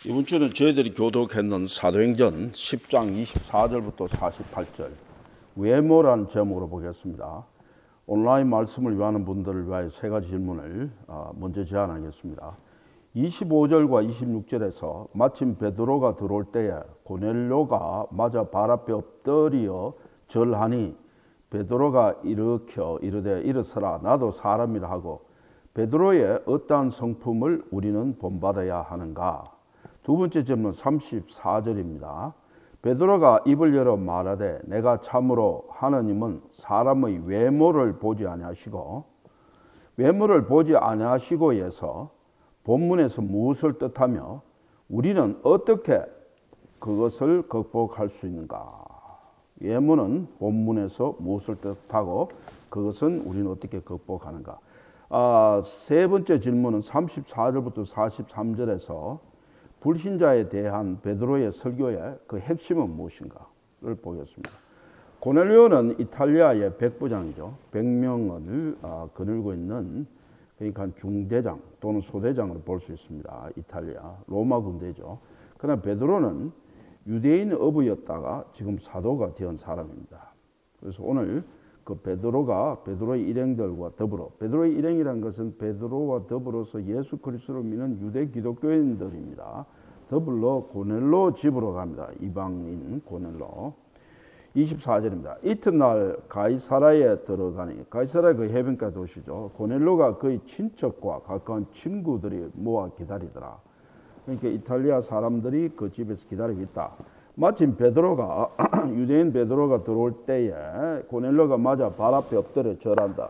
이번 주는 저희들이 교독했는 사도행전 10장 24절부터 48절 외모란 제목으로 보겠습니다. 온라인 말씀을 위하는 분들을 위하여 세 가지 질문을 먼저 제안하겠습니다. 25절과 26절에서 마침 베드로가 들어올 때에 고넬료가 맞아 발 앞에 엎드려 절하니 베드로가 일으켜 이르되 일어서라 나도 사람이라 하고 베드로의 어떠한 성품을 우리는 본받아야 하는가? 두 번째 질문 34절입니다. 베드로가 입을 열어 말하되 내가 참으로 하느님은 사람의 외모를 보지 아니하시고 외모를 보지 아니하시고에서 본문에서 무엇을 뜻하며 우리는 어떻게 그것을 극복할 수 있는가? 외모는 본문에서 무엇을 뜻하고 그것은 우리는 어떻게 극복하는가? 세 번째 질문은 34절부터 43절에서 불신자에 대한 베드로의 설교의 그 핵심은 무엇인가를 보겠습니다. 고넬료는 이탈리아의 백부장이죠. 100명을 거느리고 있는 그러니까 중대장 또는 소대장으로 볼 수 있습니다. 이탈리아 로마 군대죠. 그러나 베드로는 유대인 어부였다가 지금 사도가 된 사람입니다. 그래서 오늘 그 베드로의 일행들과 더불어 베드로의 일행이라는 것은 베드로와 더불어서 예수 그리스도를 믿는 유대 기독교인들입니다. 더불어 고넬로 집으로 갑니다. 이방인 고넬로. 24절입니다. 이튿날 가이사라에 들어가니 가이사라 그 해변가 도시죠. 고넬로가 그의 친척과 가까운 친구들이 모아 기다리더라. 그러니까 이탈리아 사람들이 그 집에서 기다리고 있다. 마침 베드로가 유대인 베드로가 들어올 때에 고넬료가 맞아 발 앞에 엎드려 절한다.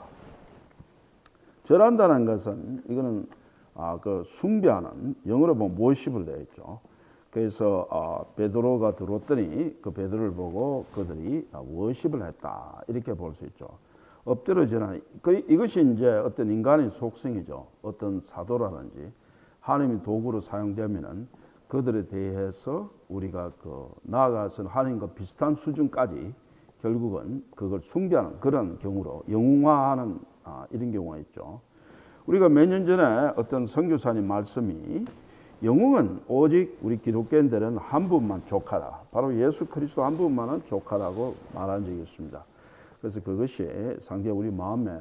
절한다는 것은 이거는 그 숭배하는 영어로 보면 worship으로 되어 있죠. 그래서 베드로가 들어왔더니 그 베드로를 보고 그들이 worship을 했다 이렇게 볼 수 있죠. 엎드려 절하는 이것이 이제 어떤 인간의 속성이죠. 어떤 사도라든지 하나님의 도구로 사용되면은 그들에 대해서 우리가 나아가서 하나님과 비슷한 수준까지 결국은 그걸 숭배하는 그런 경우로 영웅화하는 이런 경우가 있죠. 우리가 몇 년 전에 어떤 선교사님 말씀이 영웅은 오직 우리 기독교인들은 한 분만 족하다. 바로 예수 그리스도 한 분만은 족하다고 말한 적이 있습니다. 그래서 그것이 상당히 우리 마음에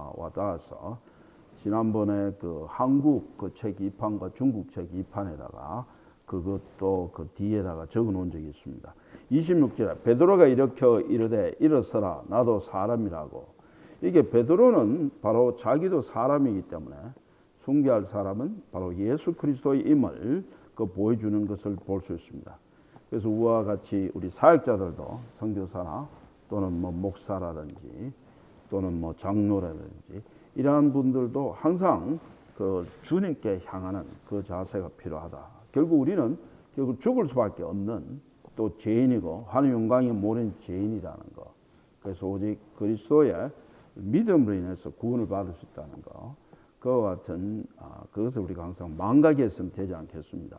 와닿아서 지난번에 그 한국 그 책 2판과 중국 책 2판에다가 그것도 그 뒤에다가 적어 놓은 적이 있습니다. 26절에 베드로가 일으켜 이르되 일어서라 나도 사람이라고. 이게 베드로는 바로 자기도 사람이기 때문에 숭배할 사람은 바로 예수 그리스도의 임을 보여주는 것을 볼 수 있습니다. 그래서 우와 같이 우리 사역자들도 선교사나 또는 목사라든지 또는 장로라든지 이러한 분들도 항상 그 주님께 향하는 그 자세가 필요하다. 결국 우리는 죽을 수밖에 없는 또 죄인이고 하나님 영광이 모르는 죄인이라는 것. 그래서 오직 그리스도의 믿음으로 인해서 구원을 받을 수 있다는 것. 그와 같은 그것을 우리가 항상 망각했으면 되지 않겠습니다.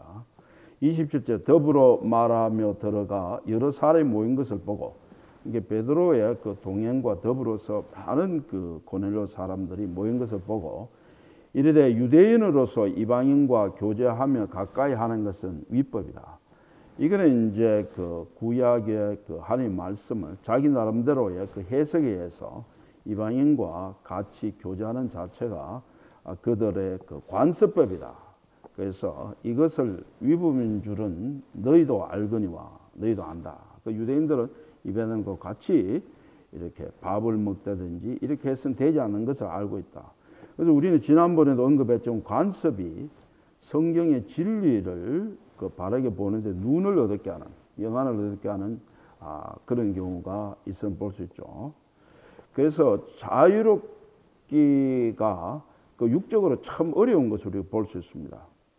27절 더불어 말하며 들어가 여러 사람이 모인 것을 보고 이게 베드로의 그 동행과 더불어서 많은 그 고넬료 사람들이 모인 것을 보고 이르되 유대인으로서 이방인과 교제하며 가까이 하는 것은 위법이다. 이거는 이제 그 구약의 그 하나님 말씀을 자기 나름대로의 그 해석에 의해서 이방인과 같이 교제하는 자체가 그들의 그 관습법이다. 그래서 이것을 위법인 줄은 너희도 알거니와 너희도 안다. 그 유대인들은 이방인과 같이 이렇게 밥을 먹다든지 이렇게 해서는 되지 않는 것을 알고 있다. 그래서 우리는 지난번에도 언급했지만 관습이 성경의 진리를 바르게 보는데 눈을 어둡게 하는, 영안을 어둡게 하는 그런 경우가 있으면 볼 수 있죠. 그래서 자유롭기가 육적으로 참 어려운 것을 우리가 볼 수 있습니다.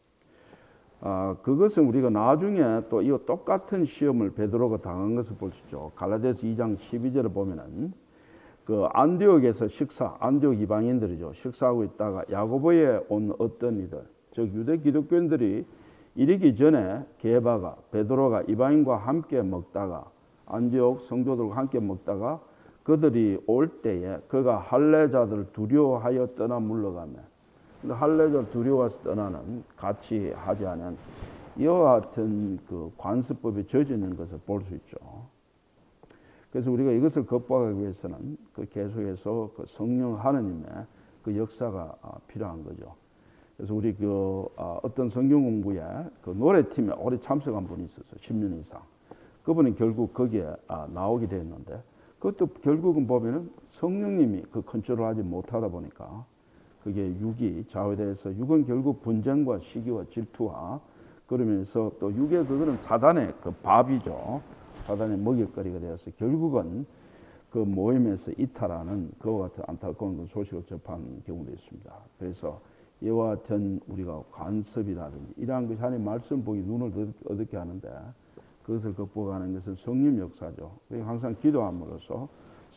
그것은 우리가 나중에 또 이 똑같은 시험을 베드로가 당한 것을 볼 수 있죠. 갈라디아서 2장 12절을 보면은 그 안디옥에서 안디옥 이방인들이죠. 식사하고 있다가 야고보에 온 어떤 이들, 즉 유대 기독교인들이 이르기 전에 게바가 베드로가 이방인과 함께 먹다가 안디옥 성도들과 함께 먹다가 그들이 올 때에 그가 할례자들을 두려워하여 떠나 물러가며 할례자를 두려워해서 떠나는 같이 하지 않은 이와 같은 그 관습법에 젖어 있는 것을 볼 수 있죠. 그래서 우리가 이것을 극복하기 위해서는 그 계속해서 그 성령 하느님의 그 역사가 필요한 거죠. 그래서 우리 그 어떤 성경 공부에 그 노래팀에 오래 참석한 분이 있었어요. 10년 이상. 그분이 결국 거기에 나오게 됐는데 그것도 결국은 보면은 성령님이 그 컨트롤하지 못하다 보니까 그게 육이 좌우돼서 육은 결국 분쟁과 시기와 질투와 그러면서 또 육의 그거는 사단의 그 밥이죠. 사단의 먹잇거리가 되어서 결국은 그 모임에서 이탈하는 그와 같은 안타까운 소식을 접한 경우도 있습니다. 그래서 이와 같은 우리가 관습이라든지 이러한 것이 하나님의 말씀 보기 눈을 어둡게 하는데 그것을 극복하는 것은 성령 역사죠. 항상 기도함으로써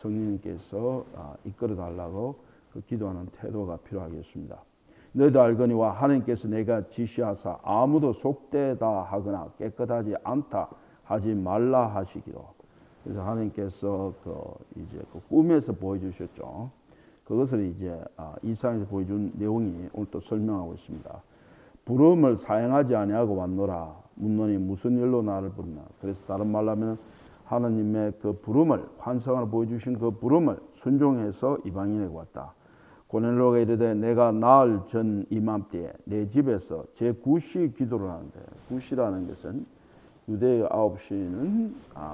성령님께서 이끌어 달라고 그 기도하는 태도가 필요하겠습니다. 너희도 알거니와 하나님께서 내가 지시하사 아무도 속되다 하거나 깨끗하지 않다 하지 말라 하시기로. 그래서 하나님께서 이제 그 꿈에서 보여주셨죠. 그것을 이제 이상에서 보여준 내용이 오늘 또 설명하고 있습니다. 부름을 사용하지 아니하고 왔노라. 묻노니 무슨 일로 나를 부르나. 그래서 다른 말로 하면 하나님의 그 부름을 환상으로 보여주신 그 부름을 순종해서 이방인에게 왔다. 고넬로가 이르되 내가 나흘 전 이맘때에 내 집에서 제9시 기도를 하는데 9시라는 것은 유대의 9시는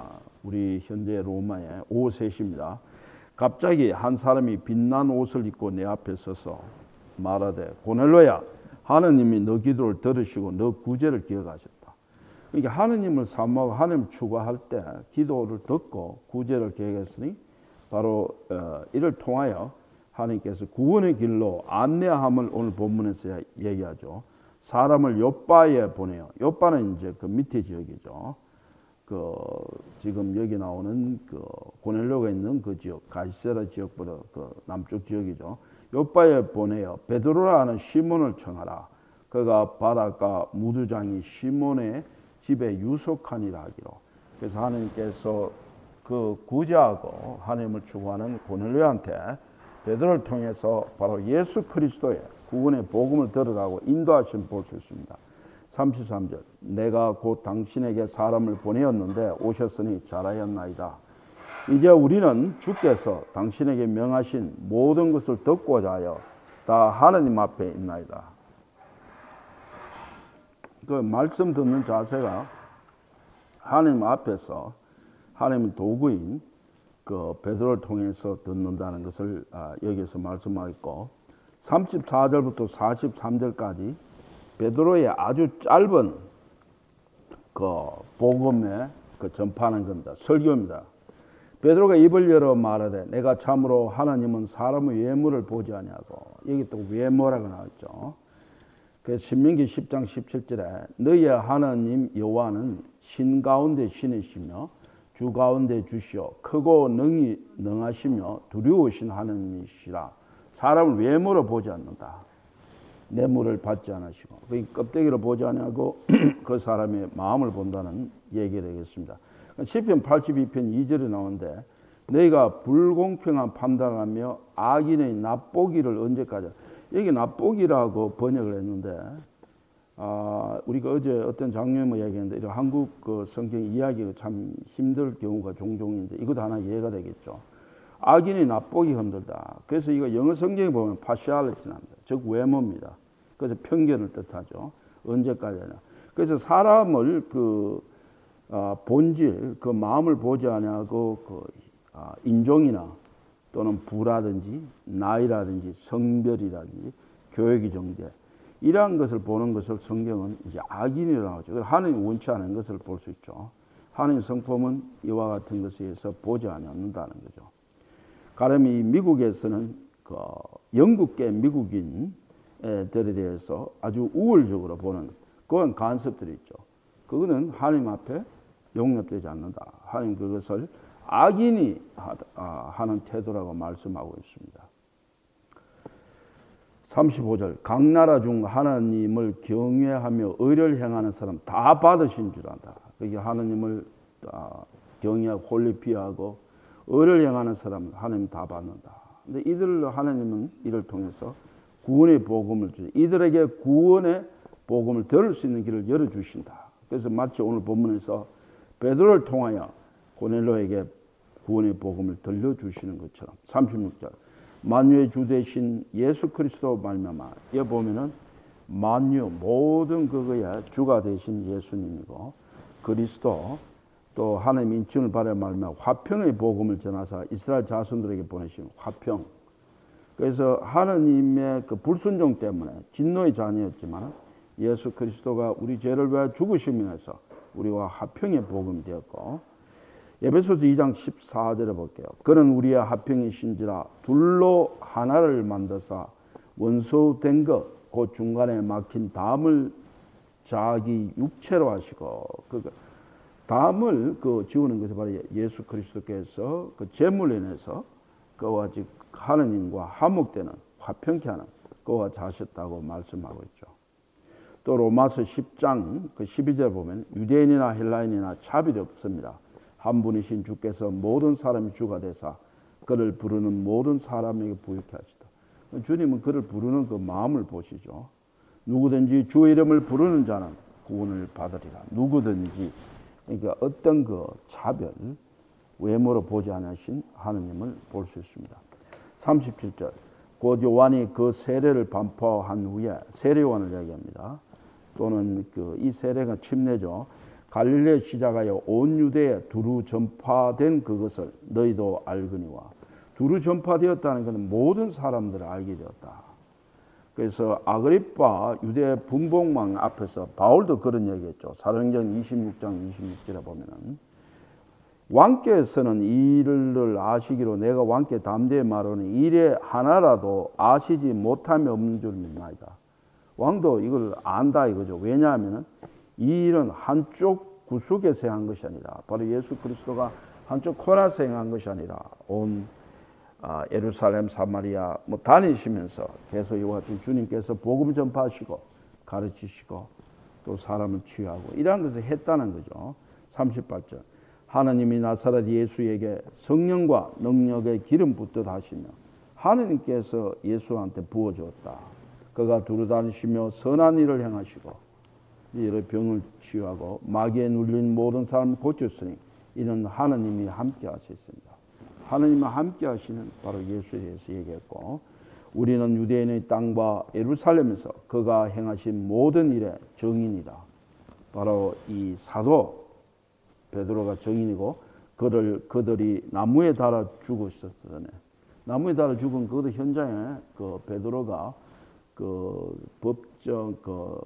우리 현재 로마의 오후 3시입니다. 갑자기 한 사람이 빛난 옷을 입고 내 앞에 서서 말하되 고넬로야 하느님이 너 기도를 들으시고 너 구제를 기억하셨다. 그러니까 하느님을 사모하고 하느님 추구할 때 기도를 듣고 구제를 기억했으니 바로 이를 통하여 하나님께서 구원의 길로 안내함을 오늘 본문에서 얘기하죠. 사람을 욥바에 보내요. 욥바는 이제 그 밑에 지역이죠. 그 지금 여기 나오는 그 고넬료가 있는 그 지역, 가이세라 지역보다 그 남쪽 지역이죠. 욥바에 보내요. 베드로라 하는 시몬을 청하라. 그가 바닷가 무두장이 시몬의 집에 유속하니라 하기로. 그래서 하나님께서 그 구제하고 하나님을 추구하는 고넬료한테 베드로를 통해서 바로 예수 그리스도의 구원의 복음을 들으라고 인도하신 볼 수 있습니다. 33절 내가 곧 당신에게 사람을 보내었는데 오셨으니 잘하였나이다. 이제 우리는 주께서 당신에게 명하신 모든 것을 듣고자 하여 다 하나님 앞에 있나이다. 그 말씀 듣는 자세가 하나님 앞에서 하나님의 도구인 그 베드로를 통해서 듣는다는 것을 여기서 말씀하고 있고 34절부터 43절까지 베드로의 아주 짧은 그 복음에 그 전파하는 겁니다. 설교입니다. 베드로가 입을 열어 말하되 내가 참으로 하나님은 사람의 외모를 보지 아니하고 여기 또 외모라고 나왔죠. 그래서 신명기 10장 17절에 너희의 하나님 여호와는 신 가운데 신이시며 주 가운데 주시오 크고 능하시며 두려우신 하나님이시라. 사람을 외모로 보지 않는다. 뇌물을 받지 않으시고 그 껍데기로 보지 않고 그 사람의 마음을 본다는 얘기가 되겠습니다. 시편 82편 2절에 나오는데 너희가 불공평한 판단하며 악인의 납보기를 언제까지. 여기 납보기라고 번역을 했는데 우리가 어제 어떤 장면을 이야기했는데 이런 한국 그 성경 이야기가 참 힘들 경우가 종종 있는데 이것도 하나 이해가 되겠죠. 악인이 납보기 힘들다. 그래서 이거 영어 성경에 보면 partiality는 합니다. 즉 외모입니다. 그래서 편견을 뜻하죠. 언제까지나. 그래서 사람을 그 본질, 그 마음을 보지 아니하고 그 인종이나 또는 부라든지 나이라든지 성별이라든지 교육의 정대 이러한 것을 보는 것을 성경은 이제 악인이라고 하죠. 하나님이 원치 않은 것을 볼 수 있죠. 하나님의 성품은 이와 같은 것에 의해서 보지 않는다는 거죠. 가령 이 미국에서는 그 영국계 미국인들에 대해서 아주 우월적으로 보는 그런 간섭들이 있죠. 그거는 하나님 앞에 용납되지 않는다. 하나님 그것을 악인이 하는 태도라고 말씀하고 있습니다. 35절 각 나라 중 하나님을 경외하며 의를 행하는 사람 다 받으신 줄 안다. 그게 하나님을 경외하고 홀리피하고 의를 행하는 사람 하나님 다 받는다. 근데 이들 하나님은 이를 통해서 구원의 복음을 주시. 이들에게 구원의 복음을 들을 수 있는 길을 열어주신다. 그래서 마치 오늘 본문에서 베드로를 통하여 고넬로에게 구원의 복음을 들려주시는 것처럼 36절 만유의 주 되신 예수 그리스도 말미암아 여기 보면은 만유 모든 그거에 주가 되신 예수님이고 그리스도 또 하나님 인칭을 받아 말미암아 화평의 복음을 전하사 이스라엘 자손들에게 보내신 화평. 그래서 하나님의 그 불순종 때문에 진노의 자녀였지만 예수 그리스도가 우리 죄를 위하여 죽으심에서 우리와 화평의 복음이 되었고 에베소서 2장 14절에 볼게요. 그는 우리의 화평이신지라 둘로 하나를 만드사 원수된 것 그 중간에 막힌 담을 자기 육체로 하시고 그 담을 그 지우는 것이 바로 예수 그리스도께서 그 제물로 인해서 그와 즉 하느님과 화목되는 화평케 하는 그와 자셨다고 말씀하고 있죠. 또 로마서 10장 그 12절 보면 유대인이나 헬라인이나 차별이 없습니다. 한 분이신 주께서 모든 사람이 주가 되사 그를 부르는 모든 사람에게 부유케 하시다. 주님은 그를 부르는 그 마음을 보시죠. 누구든지 주의 이름을 부르는 자는 구원을 받으리라. 누구든지 그러니까 어떤 그 차별 외모로 보지 않으신 하느님을 볼 수 있습니다. 37절 곧 요한이 그 세례를 반포한 후에 세례 요한을 이야기합니다. 또는 그 이 세례가 침례죠. 갈릴리에 시작하여 온 유대에 두루 전파된 그것을 너희도 알거니와 두루 전파되었다는 것은 모든 사람들을 알게 되었다. 그래서 아그리빠 유대 분봉왕 앞에서 바울도 그런 얘기했죠. 사도행전 26장 26절에 보면은 왕께서는 이 일을 아시기로 내가 왕께 담대히 말하니 일에 하나라도 아시지 못함이 없는 줄 믿나이다. 왕도 이걸 안다 이거죠. 왜냐하면 이 일은 한쪽 구석에서 한 것이 아니라 바로 예수 그리스도가 한쪽 코너에서 행한 것이 아니라 온 예루살렘 사마리아 뭐 다니시면서 계속 이와 같이 주님께서 복음 전파하시고 가르치시고 또 사람을 치유하고 이러한 것을 했다는 거죠. 38절 하나님이 나사렛 예수에게 성령과 능력의 기름 붓듯 하시며 하나님께서 예수한테 부어주었다. 그가 두루다니시며 선한 일을 행하시고 여러 병을 치유하고 마귀에 눌린 모든 사람을 고쳤으니 이는 하나님이 함께 하셨습니다. 하나님과 함께 하시는 바로 예수에 대해서 얘기했고 우리는 유대인의 땅과 예루살렘에서 그가 행하신 모든 일의 증인이다. 바로 이 사도 베드로가 증인이고 그들이 나무에 달아 죽었었네. 나무에 달아 죽은 그 현장에 그 베드로가 그 법정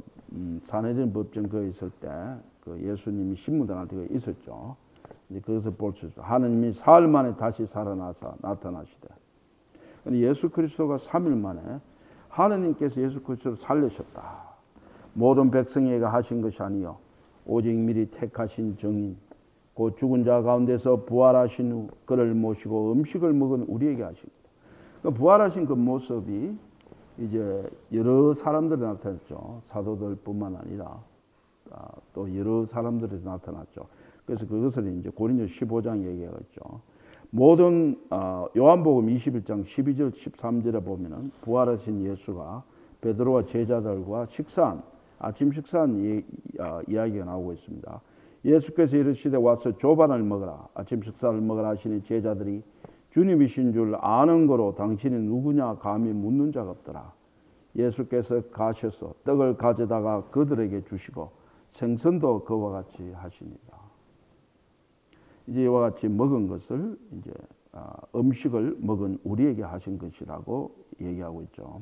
사내된 법정 거기 있을 때 그 예수님이 신무당할 때가 있었죠. 이제 그것을 볼 수 있어요. 하나님이 사흘 만에 다시 살아나서 나타나시되. 예수 그리스도가 3일 만에 하나님께서 예수 그리스도를 살리셨다. 모든 백성에게 하신 것이 아니요 오직 미리 택하신 정인 곧 죽은 자 가운데서 부활하신 후 그를 모시고 음식을 먹은 우리에게 하십니다. 부활하신 그 모습이 이제 여러 사람들이 나타났죠. 사도들뿐만 아니라 또 여러 사람들이 나타났죠. 그래서 그것을 이제 고린도 15장 얘기하겠죠. 모든 요한복음 21장 12절 13절에 보면은 부활하신 예수가 베드로와 제자들과 아침 식사한 이야기가 나오고 있습니다. 예수께서 이르시되 와서 조반을 먹으라. 아침 식사를 먹으라 하시니 제자들이 주님이신 줄 아는 거로 당신이 누구냐 감히 묻는 자가 없더라. 예수께서 가셔서 떡을 가져다가 그들에게 주시고 생선도 그와 같이 하시니라. 이제 이와 같이 먹은 것을 이제 음식을 먹은 우리에게 하신 것이라고 얘기하고 있죠.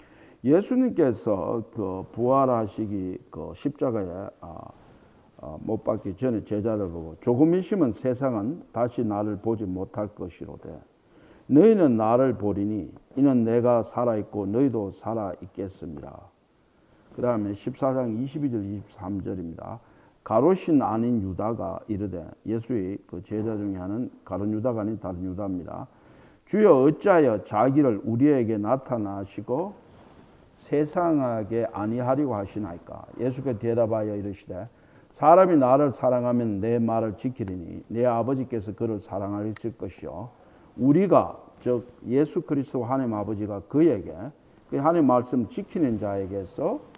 예수님께서 그 부활하시기 그 십자가에 못 박기 전에 제자들 보고 조금 있으면 세상은 다시 나를 보지 못할 것이로되 너희는 나를 보리니 이는 내가 살아있고 너희도 살아있겠습니다. 그 다음에 14장 22절 23절입니다. 가롯인 아닌 유다가 이르되 예수의 그 제자 중에 하는 가롯 유다가 아닌 다른 유다입니다. 주여 어찌하여 자기를 우리에게 나타나시고 세상에게 아니하리고 하시나이까. 예수께서 대답하여 이르시되 사람이 나를 사랑하면 내 말을 지키리니 내 아버지께서 그를 사랑하실 것이요 우리가 즉 예수 그리스도 하나님 아버지가 그에게 그 하나님 말씀 지키는 자에게서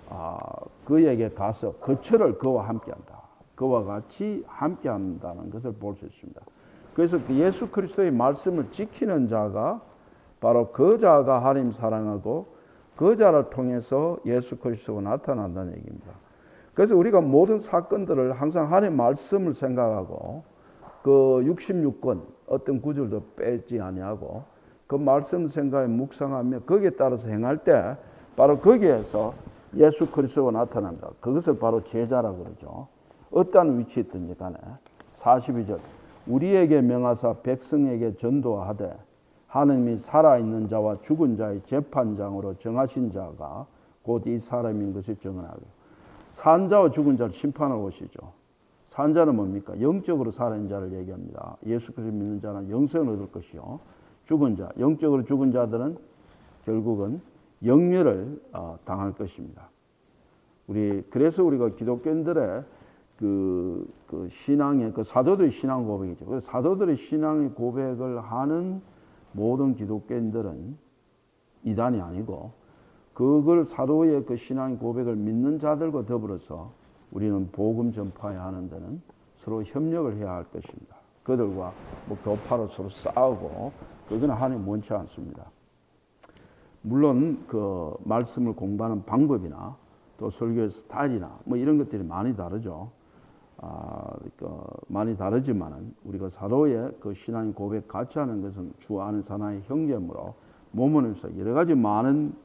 그에게 가서 거처를 그와 함께한다. 그와 같이 함께한다는 것을 볼 수 있습니다. 그래서 그 예수 그리스도의 말씀을 지키는 자가 바로 그 자가 하나님 사랑하고 그 자를 통해서 예수 그리스도가 나타난다는 얘기입니다. 그래서 우리가 모든 사건들을 항상 하나님의 말씀을 생각하고 그 66권 어떤 구절도 빼지 아니하고 그 말씀 생각에 묵상하며 거기에 따라서 행할 때 바로 거기에서 예수 그리스도가 나타난다. 그것을 바로 제자라고 그러죠. 어떠한 위치에 있든지 간에 42절 우리에게 명하사 백성에게 전도하되 하느님이 살아있는 자와 죽은 자의 재판장으로 정하신 자가 곧 이 사람인 것을 증언하고 산 자와 죽은 자를 심판할 것이죠. 산 자는 뭡니까? 영적으로 살아있는 자를 얘기합니다. 예수 그리스도 믿는 자는 영생을 얻을 것이요. 죽은 자, 영적으로 죽은 자들은 결국은 영멸을 당할 것입니다. 그래서 우리가 기독교인들의 그 신앙의 그 사도들의 신앙 고백이죠. 그래서 사도들의 신앙의 고백을 하는 모든 기독교인들은 이단이 아니고 그걸 사도의 그 신앙 고백을 믿는 자들과 더불어서 우리는 복음 전파해야 하는 데는 서로 협력을 해야 할 것입니다. 그들과 뭐 교파로 서로 싸우고 그건 하나님 원치 않습니다. 물론 그 말씀을 공부하는 방법이나 또 설교의 스타일이나 뭐 이런 것들이 많이 다르죠. 많이 다르지만은 우리가 사도의 그 신앙의 고백 같이 하는 것은 주 안에 사나의 형제므로 모모에서 여러 가지 많은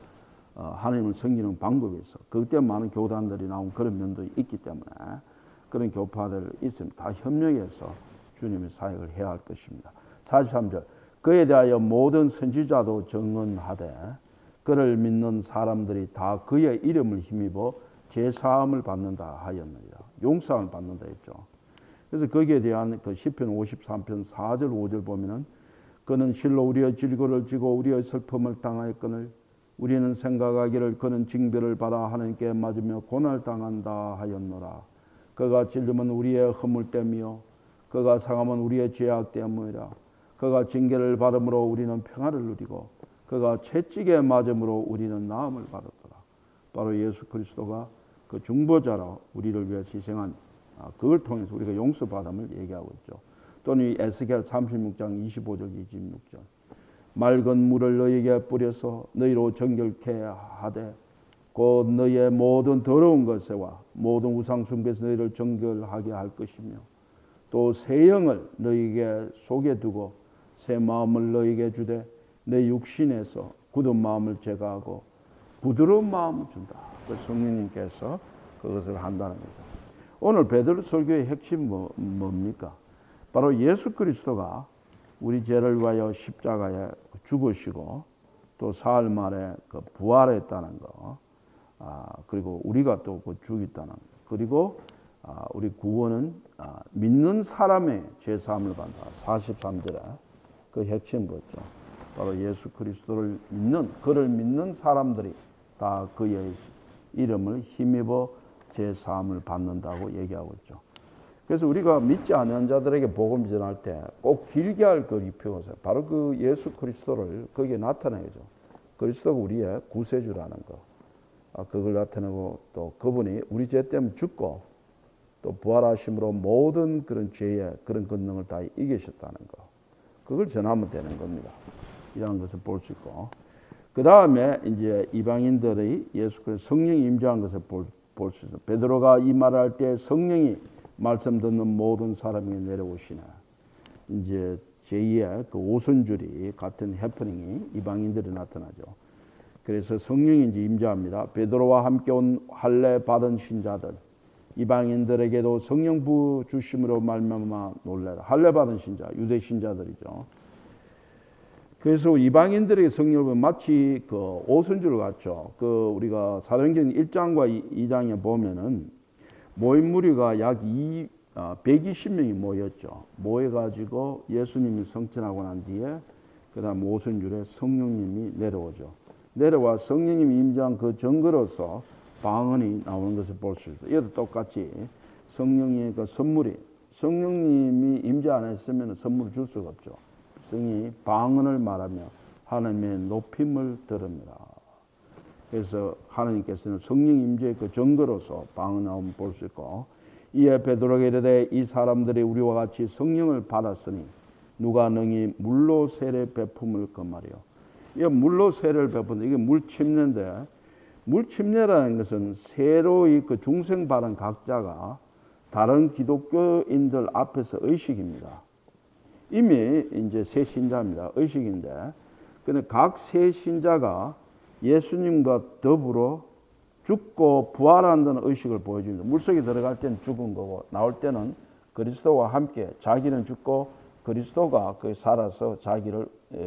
하나님을 섬기는 방법이 있어. 그때 많은 교단들이 나온 그런 면도 있기 때문에 그런 교파들 있으면 다 협력해서 주님의 사역을 해야 할 것입니다. 43절 그에 대하여 모든 선지자도 증언하되 그를 믿는 사람들이 다 그의 이름을 힘입어 제사함을 받는다 하였느니라. 용서함을 받는다 했죠. 그래서 거기에 대한 그 시편 53편 4절 5절 보면은 그는 실로 우리의 질고를 지고 우리의 슬픔을 당하였거늘 우리는 생각하기를 그는 징벌을 받아 하나님께 맞으며 고난을 당한다 하였노라. 그가 찔림은 우리의 허물 때문이요 그가 상함은 우리의 죄악 때문이라. 그가 징계를 받음으로 우리는 평화를 누리고 그가 채찍에 맞음으로 우리는 나음을 받았더라. 바로 예수 그리스도가 그 중보자로 우리를 위해 희생한 그걸 통해서 우리가 용서받음을 얘기하고 있죠. 또는 에스겔 36장 25절 26절 맑은 물을 너희에게 뿌려서 너희로 정결케 하되 곧 너희의 모든 더러운 것에와 모든 우상 숭배에서 너희를 정결하게 할 것이며 또 새 영을 너희에게 속에 두고 새 마음을 너희에게 주되 내 육신에서 굳은 마음을 제거하고 부드러운 마음을 준다. 그 성령님께서 그것을 한다는 거죠. 오늘 베드로 설교의 핵심 뭡니까? 바로 예수 그리스도가 우리 죄를 위하여 십자가에 죽으시고 또 사흘 만에 그 부활했다는 거, 그리고 우리가 또 그 죽였다는 거, 그리고 우리 구원은 믿는 사람의 죄 사함을 받는다. 43절에 그 핵심 뭐죠? 바로 예수 그리스도를 믿는 그를 믿는 사람들이 다 그의 이름을 힘입어 죄 사함을 받는다고 얘기하고 있죠. 그래서 우리가 믿지 않는 자들에게 복음 전할 때 꼭 길게 할 그 표현을 바로 그 예수 그리스도를 거기에 나타내죠. 그리스도가 우리의 구세주라는 거. 그걸 나타내고 또 그분이 우리 죄 때문에 죽고 또 부활하심으로 모든 그런 죄의 그런 권능을 다 이기셨다는 거. 그걸 전하면 되는 겁니다. 이런 것을 볼 수 있고. 그 다음에 이제 이방인들의 예수 그리스도 성령이 임재한 것을 볼 수 있어요. 베드로가 이 말을 할 때 성령이 말씀 듣는 모든 사람에게 내려오시나. 이제 제2의 그 오순절이 같은 해프닝이 이방인들이 나타나죠. 그래서 성령이 이제 임재합니다. 베드로와 함께 온 할례 받은 신자들, 이방인들에게도 성령 부 주심으로 말미암아 놀래라. 할례 받은 신자, 유대 신자들이죠. 그래서 이방인들에게 성령을 마치 그 오순절 같죠. 그 우리가 사도행전 1장과 2장에 보면은 모인 무리가 약 120명이 모였죠. 모여가지고 예수님이 성천하고 난 뒤에 그 다음 오순절에 성령님이 내려오죠. 내려와 성령님이 임재한 그 증거로서 방언이 나오는 것을 볼 수 있어요. 이것도 똑같이 성령의 그 선물이 성령님이 임재 안 했으면 선물을 줄 수가 없죠. 성이 방언을 말하며 하나님의 높임을 들읍니다. 그래서 하나님께서는 성령 임재의 그 증거로서 방언하면 볼 수 있고, 이에 베드로가 이르되 이 사람들이 우리와 같이 성령을 받았으니 누가 능히 물로 세례 베품을 금하리요. 이 물로 세례를 베푼다. 이게 물 침례인데, 물 침례라는 것은 새로이 그 중생 받은 각자가 다른 기독교인들 앞에서 의식입니다. 이미 이제 새 신자입니다. 의식인데, 근데 각 새 신자가 예수님과 더불어 죽고 부활한다는 의식을 보여줍니다. 물속에 들어갈 때는 죽은 거고, 나올 때는 그리스도와 함께 자기는 죽고 그리스도가 그 살아서 자기를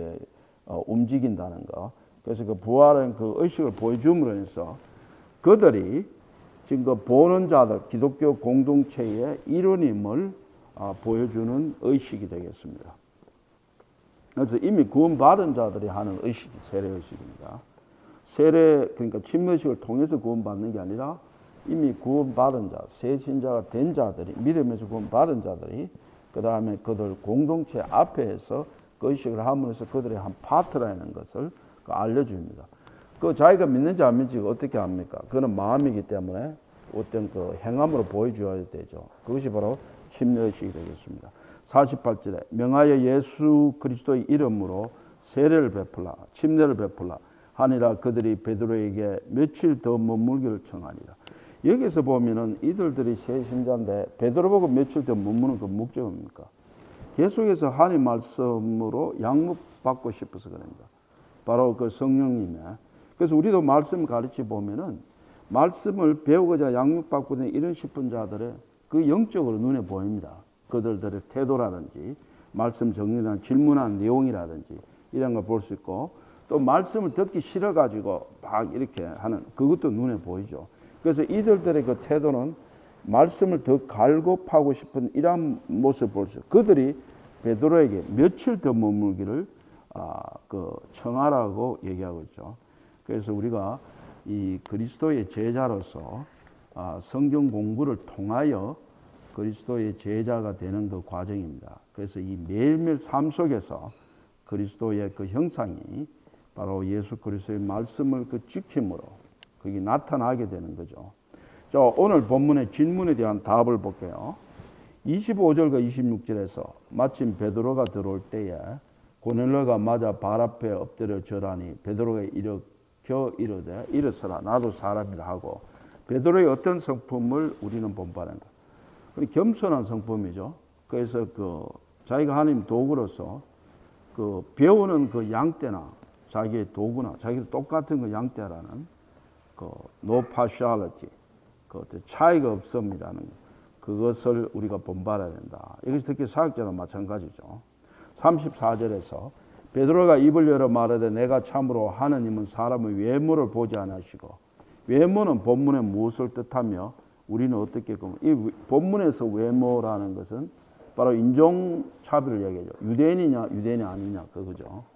움직인다는 거. 그래서 그 부활은 그 의식을 보여줌으로 해서 그들이 지금 그 보는 자들, 기독교 공동체의 일원임을 보여주는 의식이 되겠습니다. 그래서 이미 구원받은 자들이 하는 의식이 세례 의식입니다. 세례, 그러니까 침례식을 통해서 구원받는 게 아니라 이미 구원받은 자, 새 신자가 된 자들이, 믿음에서 구원받은 자들이 그 다음에 그들 공동체 앞에서 그 의식을 함으로써 그들의 한 파트라는 것을 알려줍니다. 그 자기가 믿는지 안 믿는지 어떻게 합니까? 그거는 마음이기 때문에 어떤 그 행함으로 보여줘야 되죠. 그것이 바로 침례의식이 되겠습니다. 48절에 명하여 예수 그리스도의 이름으로 세례를 베풀라, 침례를 베풀라 하니라. 그들이 베드로에게 며칠 더 머물기를 청하니라. 여기서 보면은 이들이 새 신자인데 베드로 보고 며칠 더 머무는 그 목적은 뭡니까? 계속해서 하나님 말씀으로 양육받고 싶어서 그럽니다. 바로 그 성령님의. 그래서 우리도 말씀 가르치 보면은 말씀을 배우고자 양육받고 있는 이런 싶은 자들의 그 영적으로 눈에 보입니다. 그들의 태도라든지 말씀 정리나 질문한 내용이라든지 이런 걸 볼 수 있고, 또 말씀을 듣기 싫어가지고 막 이렇게 하는 그것도 눈에 보이죠. 그래서 이들의 그 태도는 말씀을 더 갈급하고 싶은 이런 모습을 볼 수 있어요. 그들이 베드로에게 며칠 더 머물기를 청하라고 얘기하고 있죠. 그래서 우리가 이 그리스도의 제자로서 성경 공부를 통하여 그리스도의 제자가 되는 그 과정입니다. 그래서 이 매일매일 삶 속에서 그리스도의 그 형상이 바로 예수 그리스도의 말씀을 그 지킴으로 그게 나타나게 되는 거죠. 자, 오늘 본문의 질문에 대한 답을 볼게요. 25절과 26절에서 마침 베드로가 들어올 때에 고넬료가 맞아 발 앞에 엎드려 절하니 베드로가 일으켜 이르되 일어서라 나도 사람이라 하고, 베드로의 어떤 성품을 우리는 본받는가? 겸손한 성품이죠. 그래서 그 자기가 하나님 도구로서 그 배우는 그 양떼나 자기의 도구나 자기도 똑같은 그 양떼라는 그 no partiality, 그 차이가 없음이라는 그것을 우리가 본받아야 된다. 이것이 특히 사역자나 마찬가지죠. 34절에서 베드로가 입을 열어 말하되 내가 참으로 하느님은 사람의 외모를 보지 않으시고, 외모는 본문에 무엇을 뜻하며 우리는 어떻게 보면 이 본문에서 외모라는 것은 바로 인종차별을 얘기하죠. 유대인이냐 유대인이 아니냐 그거죠.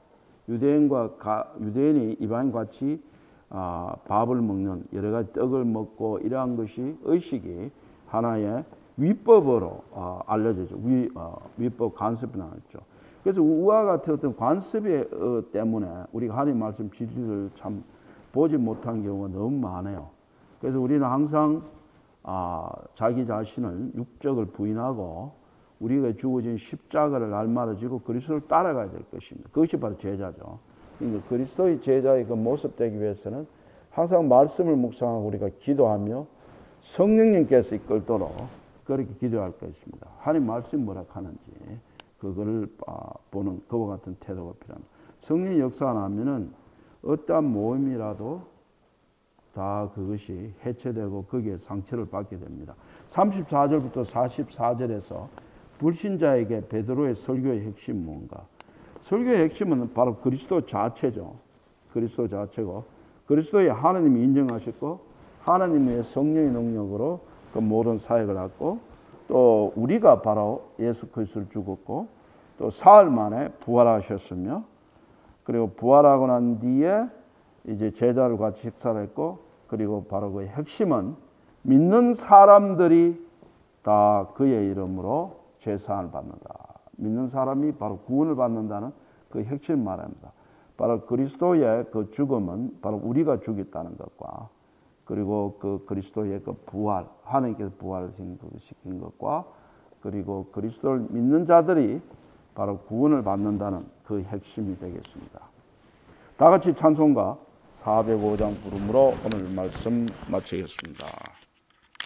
유대인이 이방인 같이 밥을 먹는 여러 가지 떡을 먹고 이러한 것이 의식이 하나의 위법으로 알려져죠. 위법 관습이 나왔죠. 그래서 우와 같은 어떤 관습 때문에 우리가 하나님 말씀 진리를 참 보지 못한 경우가 너무 많아요. 그래서 우리는 항상 자기 자신을 육적을 부인하고 우리가 주어진 십자가를 날마다 지고 그리스도를 따라가야 될 것입니다. 그것이 바로 제자죠. 그러니까 그리스도의 제자의 그 모습 되기 위해서는 항상 말씀을 묵상하고 우리가 기도하며 성령님께서 이끌도록 그렇게 기도할 것입니다. 하나님 말씀 뭐라 하는지 그거를 보는 그와 같은 태도가 필요합니다. 성령 역사가 나면은 어떠한 모임이라도 다 그것이 해체되고 거기에 상처를 받게 됩니다. 34절부터 44절에서 불신자에게 베드로의 설교의 핵심은 뭔가? 설교의 핵심은 바로 그리스도 자체죠. 그리스도 자체고 그리스도의 하나님이 인정하셨고 하나님의 성령의 능력으로 그 모든 사역을 했고, 또 우리가 바로 예수 그리스도를 죽었고 또 사흘 만에 부활하셨으며, 그리고 부활하고 난 뒤에 이제 제자를 같이 식사를 했고, 그리고 바로 그 핵심은 믿는 사람들이 다 그의 이름으로 죄사함을 받는다. 믿는 사람이 바로 구원을 받는다는 그 핵심 말합니다. 바로 그리스도의 그 죽음은 바로 우리가 죽였다는 것과 그리고 그 그리스도의 그 부활, 하나님께서 부활을 시킨 것과 그리고 그리스도를 믿는 자들이 바로 구원을 받는다는 그 핵심이 되겠습니다. 다 같이 찬송가 405장 부름으로 오늘 말씀 마치겠습니다.